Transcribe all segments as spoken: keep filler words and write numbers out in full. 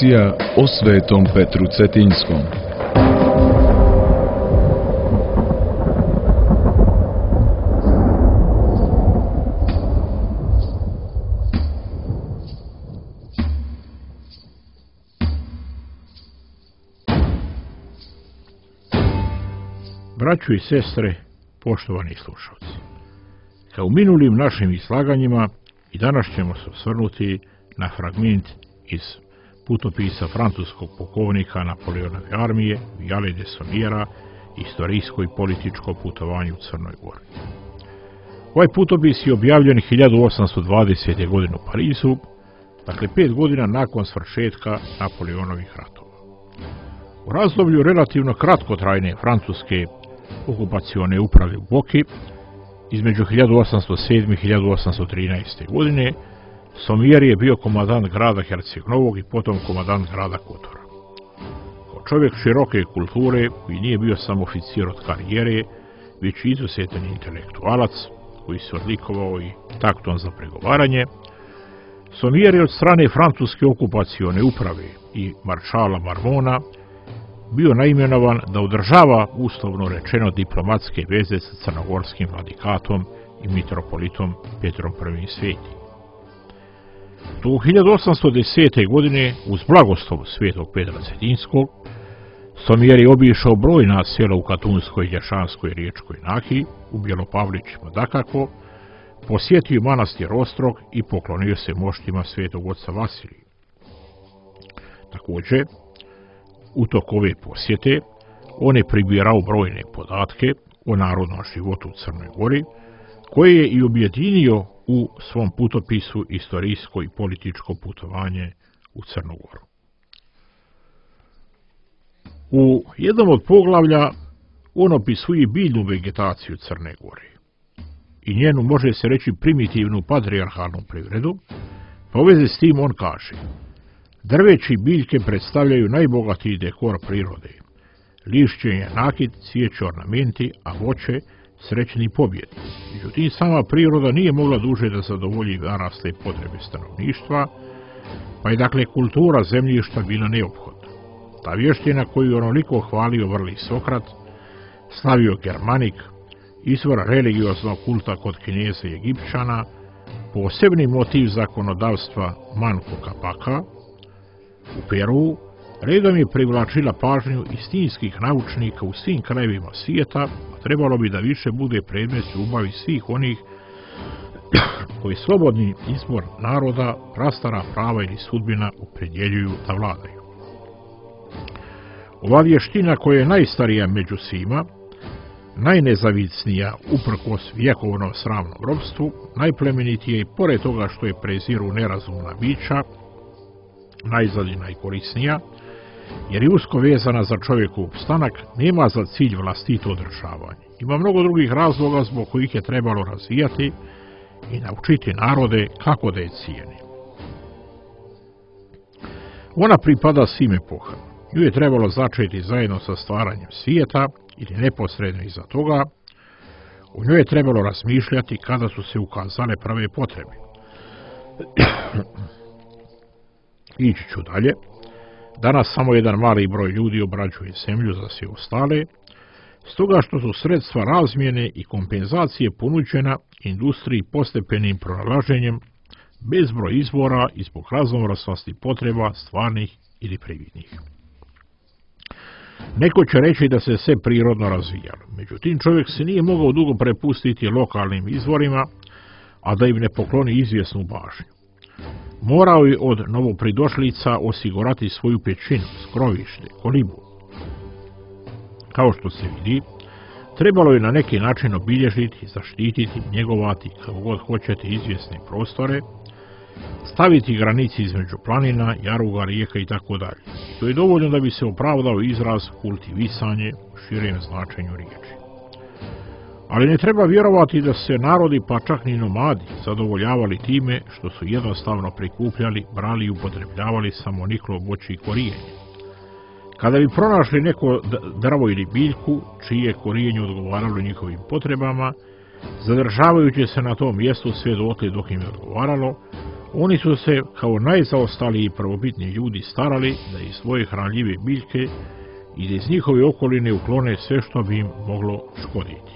Emisija o Svetom Petru Cetinskom. Braćo i sestre, poštovani slušalci, kao u minulim našim izlaganjima i danas ćemo se osvrnuti na fragment iz putopisa francuskog pukovnika Napoleonove armije Viale de Sommiera, istorijsko i političko putovanje u Crnoj Gori. Ovaj putopis je objavljen hiljadu osamsto dvadesete. godine u Parizu, dakle pet godina nakon svršetka Napoleonovih ratova. U razdoblju relativno kratkotrajne francuske okupacione uprave u Boki, između hiljadu osamsto sedme. i hiljadu osamsto trinaeste. godine, Sommier je bio komandant grada Herceg Novog i potom komandant grada Kotora. Kao čovjek široke kulture, koji nije bio samo oficir od karijere, već izuzetan intelektualac, koji se odlikovao i taktom za pregovaranje, Sommier je od strane francuske okupacione uprave i maršala Marmona bio naimenovan da održava, uslovno rečeno, diplomatske veze sa crnogorskim vladikatom i mitropolitom Petrom Prvim Svetim. Do hiljadu osamsto desete. godine, uz blagoslov Svetog Petra Cetinskog, Sommier je obišao brojna sela u Katunskoj, Lješanskoj i Riječkoj Nahiji, u Bjelopavlićima dakako, posjetio manastir Ostrog i poklonio se moštima Svetog oca Vasilija. Također, u toku ove posjete, on je pribirao brojne podatke o narodnom životu u Crnoj Gori, koje je i objedinio u svom putopisu Istorijsko i političko putovanje u Crnu Goru. U jednom od poglavlja on opisuje biljnu vegetaciju Crne Gore i njenu, može se reći, primitivnu patrijarhalnu privredu, pa u vezi s tim on kaže: drveći biljke predstavljaju najbogatiji dekor prirode. Lišće je nakit, cvijeće ornamenti, a voće srećni pobjedi. Međutim, sama priroda nije mogla duže da zadovolji narasle potrebe stanovništva, pa je dakle kultura zemljišta bila neophodna. Ta vještina koju je onoliko hvalio vrli Sokrat, slavio Germanik, izvor religioznog kulta kod Kineza i Egipćana, posebni motiv zakonodavstva Manco Capaka u Peru, redom je privlačila pažnju istinskih naučnika u svim krajevima svijeta, a trebalo bi da više bude predmet ljubavi svih onih koji slobodni izbor naroda, prastara prava ili sudbina opredjeljuju da vladaju. Ova vještina, koja je najstarija među svima, najnezavisnija uprkos vjekovnom sramnom ropstvu, najplemenitije i pored toga što je preziru nerazumna bića, najzad i najkorisnija, jer je usko vezana za čovjekov opstanak, nema za cilj vlastito održavanje. Ima mnogo drugih razloga zbog kojih je trebalo razvijati i naučiti narode kako da je cijeni. Ona pripada svim epohama. Nju je trebalo začeti zajedno sa stvaranjem svijeta ili neposredno iza toga. U njoj je trebalo razmišljati kada su se ukazale prave potrebe. Ići ću dalje. Danas samo jedan mali broj ljudi obrađuje zemlju za sve ostale, stoga što su sredstva razmjene i kompenzacije ponuđena industriji postepenim pronalaženjem, bezbroj izvora i zbog raznovrsnosti potreba stvarnih ili prividnih. Neko će reći da se sve prirodno razvijalo, međutim čovjek se nije mogao dugo prepustiti lokalnim izvorima, a da im ne pokloni izvjesnu pažnju. Morao je od novopridošlica osigurati svoju pećinu, skrovište, kolibu. Kao što se vidi, trebalo je na neki način obilježiti, zaštititi, njegovati, kako god hoćete, izvjesne prostore, staviti granici između planina, jaruga, rijeka i tako dalje. To je dovoljno da bi se opravdao izraz kultivisanje u širem značenju riječi. Ali ne treba vjerovati da se narodi, pa čak ni nomadi, zadovoljavali time što su jednostavno prikupljali, brali i upotrebljavali samo niklo, voće i korijenje. Kada bi pronašli neko drvo ili biljku, čije korijenje odgovaralo njihovim potrebama, zadržavajući se na tom mjestu sve dotle dok im je odgovaralo, Oni su se kao najzaostaliji prvobitni ljudi starali da iz svoje hranljive biljke i da iz njihove okoline uklone sve što bi im moglo škoditi.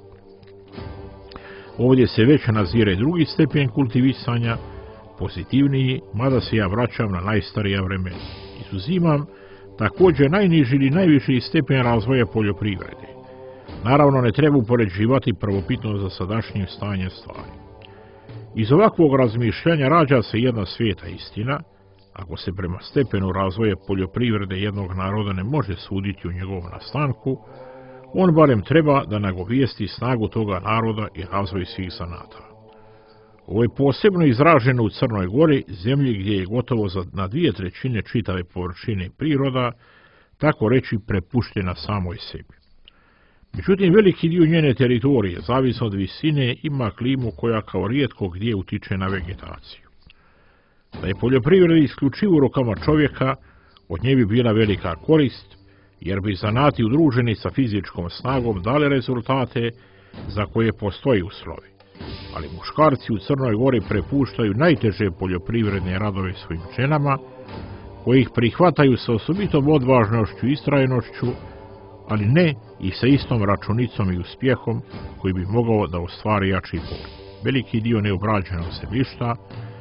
Ovdje se već nazire drugi stepen kultivisanja, pozitivniji, mada se ja vraćam na najstarija vremena. Izuzimam također najniži ili najviši stepen razvoja poljoprivrede. Naravno, ne treba upoređivati prvobitno za sadašnjim stanjem stvari. Iz ovakvog razmišljanja rađa se jedna svijeta istina. Ako se prema stepenu razvoja poljoprivrede jednog naroda ne može suditi u njegovom nastanku, on barem treba da nagovijesti snagu toga naroda i razvoj svih zanata. Ovo je posebno izraženo u Crnoj Gori, zemlji gdje je gotovo za na dvije trećine čitave površine priroda, tako reći prepuštena samoj sebi. Međutim, veliki dio njene teritorije, zavisno od visine, ima klimu koja kao rijetko gdje utiče na vegetaciju. Da je poljoprivreda isključivo u rukama čovjeka, od nje bi bila velika korist, jer bi zanati udruženi sa fizičkom snagom dali rezultate za koje postoji uslovi. Ali muškarci u Crnoj Gori prepuštaju najteže poljoprivredne radove svojim ženama, koji ih prihvataju sa osobitom odvažnošću i istrajnošću, ali ne i sa istom računicom i uspjehom koji bi mogao da ostvari jači pol. Veliki dio neobrađenog zemljišta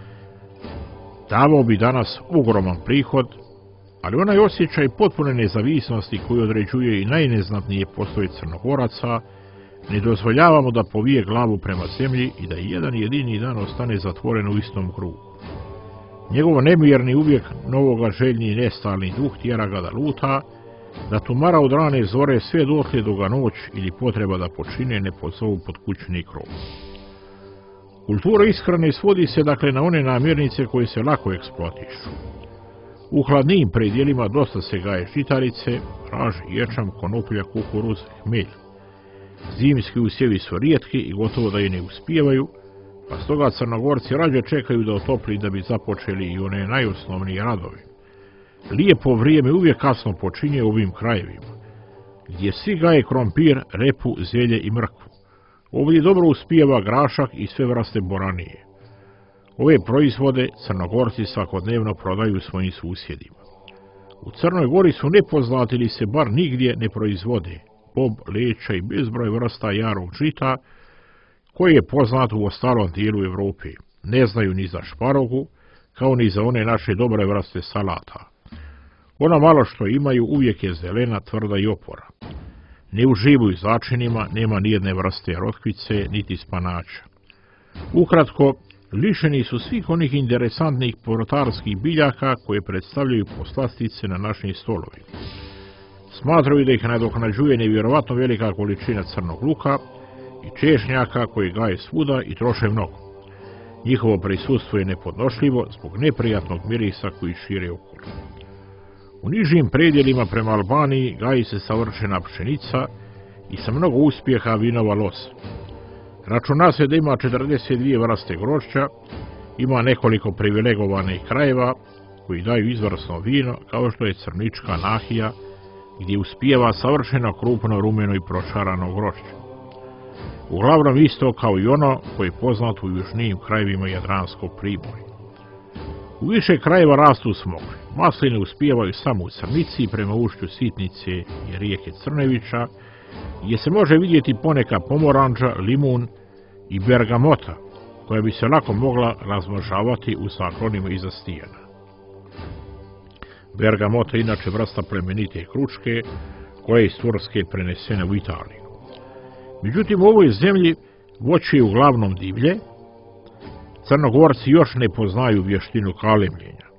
davao bi danas ogroman prihod, ali onaj osjećaj potpune nezavisnosti koji određuje i najneznatnije postoje Crnogoraca, ne dozvoljavamo da povije glavu prema zemlji i da jedan jedini dan ostane zatvoren u istom krugu. Njegov nemirni uvijek novoga željni i nestalni duh tjera ga da luta, da tumara od rane zore sve dotle do ga noć ili potreba da počine ne pozovu pod kućni krov. Kultura ishrane svodi se dakle na one namirnice koje se lako eksploatišu. U hladnijim predjelima dosta se gaje žitarice, raž, ječam, konoplja, kukuruz, hmelj. Zimski usjevi su rijetki i gotovo da i ne uspijevaju, pa stoga Crnogorci rađe čekaju da otopli da bi započeli i one najosnovnije radove. Lijepo vrijeme uvijek kasno počinje u ovim krajevima, gdje svi gaje krompir, repu, zelje i mrkvu. Ovdje dobro uspijeva grašak i sve vrste boranije. Ove proizvode Crnogorci svakodnevno prodaju svojim susjedima. U Crnoj Gori su nepoznati ili se bar nigdje ne proizvode bob, leća i bezbroj vrsta jarog žita, koje je poznato u ostalom dijelu Europe. Ne znaju ni za šparogu, kao ni za one naše dobre vrste salata. Ono malo što imaju uvijek je zelena, tvrda i opora. Ne uživaju začinima, nema nijedne vrste rotkvice, niti spanača. Ukratko, lišeni su svih onih interesantnih povrtarskih biljaka koje predstavljaju poslastice na našim stolovima. Smatraju da ih nadoknađuje nevjerovatno velika količina crnog luka i češnjaka koji gaje svuda i troše mnogo. Njihovo prisustvo je nepodnošljivo zbog neprijatnog mirisa koji šire okolo. U nižim predjelima prema Albaniji gaji se savršena pšenica i sa mnogo uspjeha vinova loza. Računa se da ima četrdeset dvije vrste grožđa, ima nekoliko privilegovanih krajeva koji daju izvrsno vino, kao što je Crnička nahija, gdje uspijeva savršeno krupno, rumeno i prošarano grožđe. Uglavnom isto kao i ono koje je poznato u južnijim krajevima Jadranskog primorja. U više krajeva rastu smokve. Masline uspijevaju samo u Crnici prema ušću Sitnice i rijeke Crnevića, gdje se može vidjeti poneka pomoranđa, limun i bergamota, koja bi se lako mogla razmnožavati u zaklonima iza stijena. Bergamota je inače vrsta plemenite kručke, koja je iz Turske prenesena u Italiju. Međutim, u ovoj zemlji voće je uglavnom divlje. Crnogorci još ne poznaju vještinu kalemljenja.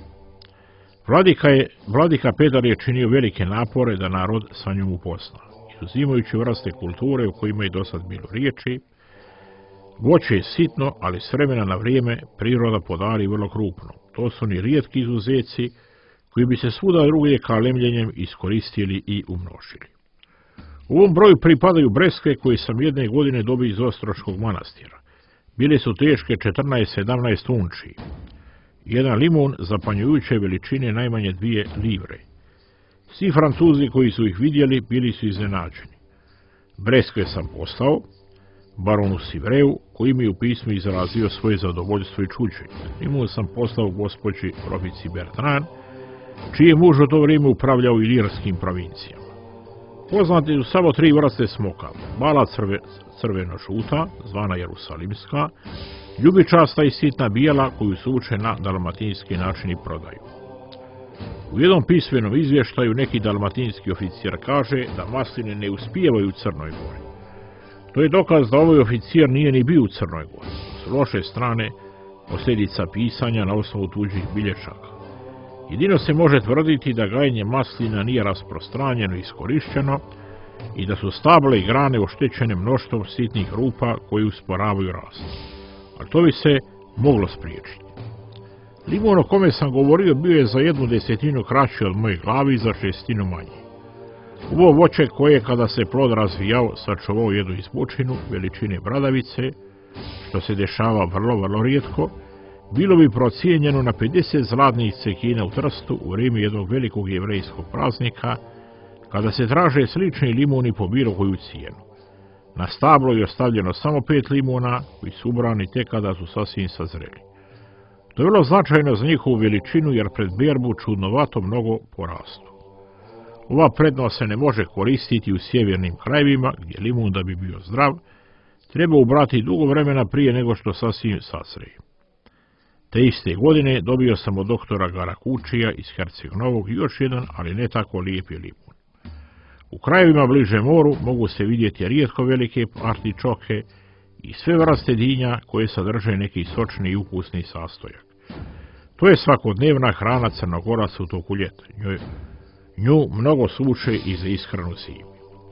Vladika, je, vladika Petar je činio velike napore da narod sa njom upozna. Izuzimajući vrste kulture u kojima je dosad bilo riječi, voće je sitno, ali s vremena na vrijeme priroda podari vrlo krupno. To su ni rijetki izuzeci koji bi se svuda drugdje kalemljenjem iskoristili i umnožili. U ovom broju pripadaju breskve koje sam jedne godine dobio iz Ostroškog manastira. Bile su teške četrnaest sedamnaest unči. Jedan limun zapanjujuće veličine najmanje dvije livre. Svi Francuzi koji su ih vidjeli bili su iznenađeni. Breskve sam postao, baronu Sivreu, koji mi je u pismu izrazio svoje zadovoljstvo i čuđenje. Limun sam poslao gospođi provici Bertrand, čiji je muž u to vrijeme upravljao ilirskim provincijama. Poznate su samo tri vrste smokava: mala crve, crveno-žuta, zvana jerusalimska, ljubičasta i sitna bijela, koju su uče na dalmatinski način i prodaju. U jednom pismenom izvještaju neki dalmatinski oficir kaže da masline ne uspijevaju u Crnoj Gori. To je dokaz da ovaj oficir nije ni bio u Crnoj Gori. S loše strane posljedica pisanja na osnovu tuđih bilješaka. Jedino se može tvrditi da gajenje maslina nije rasprostranjeno i iskorišteno i da su stabla i grane oštećene mnoštvom sitnih rupa koji usporavaju rast. Ali to bi se moglo spriječiti. Limun o kome sam govorio bio je za jednu desetinu kraći od moje glavi i za šestinu manji. Ovo voće koje, kada se plod razvijao, sačuvao jednu izbučinu veličine bradavice, što se dešava vrlo, vrlo rijetko, bilo bi procijenjeno na pedeset zlatnih cekina u Trstu u vrijeme jednog velikog jevrejskog praznika, kada se traže slični limuni po bilo koju cijenu. Na stablo je ostavljeno samo pet limuna, koji su ubrani tek kada su sasvim sazreli. To je bilo značajno za njihovu veličinu, jer pred berbu čudnovato mnogo porastu. Ova prednost se ne može koristiti u sjevernim krajevima, gdje limun, da bi bio zdrav, treba ubrati dugo vremena prije nego što sasvim sazri. Te iste godine dobio sam od doktora Garakučija iz Herceg-Novog još jedan, ali ne tako lijepi limun. U krajevima bliže moru mogu se vidjeti rijetko velike artičoke i sve vrste dinja koje sadrže neki sočni i ukusni sastojak. To je svakodnevna hrana Crnogoraca u toku ljeta. Nju, nju mnogo suče i za ishranu zimi.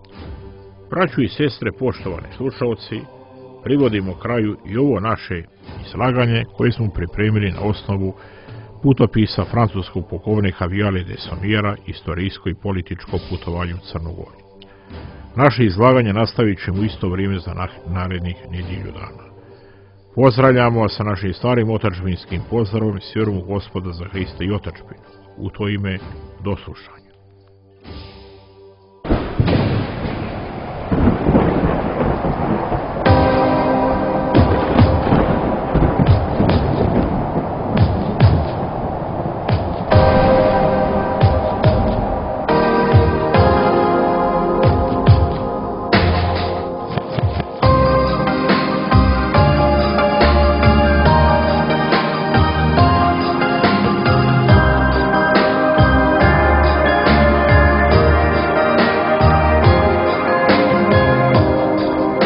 Braćo i sestre, poštovani slušalci, privodimo kraju i ovo naše izlaganje koje smo pripremili na osnovu putopisa francuskog pukovnika Viale de Sommiera, Istorijsko i političko putovanje u Crnu Goru. Naše izlaganje nastavit ćemo u isto vrijeme za narednih nedjelju dana. Pozdravljamo vas sa našim starim otadžbinskim pozdravom i s vjerom u Gospoda za Hrista i otadžbinu. U to ime, do slušanja.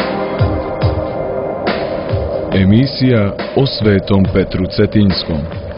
Emisija o Svetom Petru Cetinskom.